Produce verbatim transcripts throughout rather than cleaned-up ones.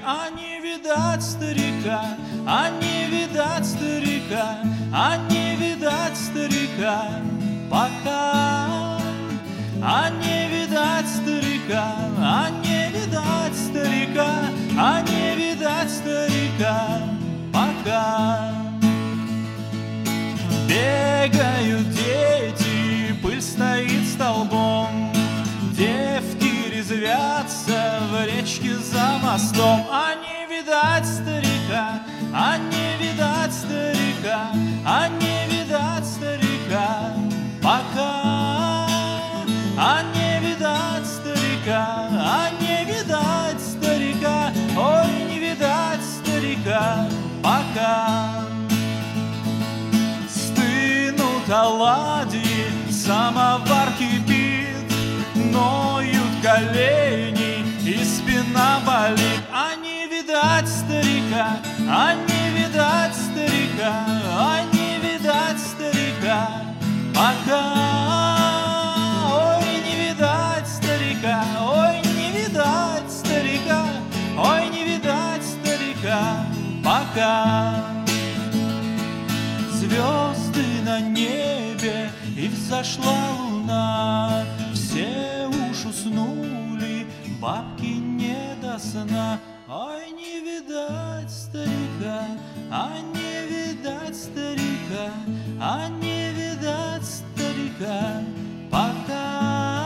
а не видать старика, а не видать старика, а не видать старика пока. А не видать старика, а не видать старика, а не видать старика пока. Бегают дети, пыль стоит столбом, девки резвятся в речке за мостом. А не видать старика, а не видать старика, а не видать старика пока. А не видать старика, а не видать старика, ой, не видать старика пока. Стынут оладьи, самовар кипит, ноют колени и спина болит. А не видать старика, а не видать старика, а не видать старика пока. Ой, не видать старика, ой, не видать старика пока. Звезды на небе, и взошла луна, все уж уснули, бабки не до сна. Ой, не видать старика, а не видать старика, а не видать старика пока.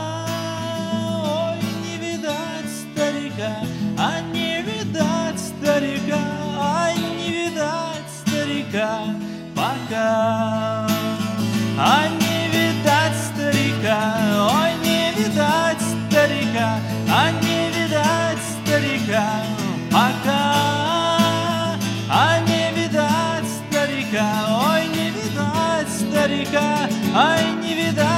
А не видать старика, а не видать старика пока. А не видать старика, ой, не видать старика, а не видать старика пока. А не видать старика, ой, не видать старика, ай, не видать.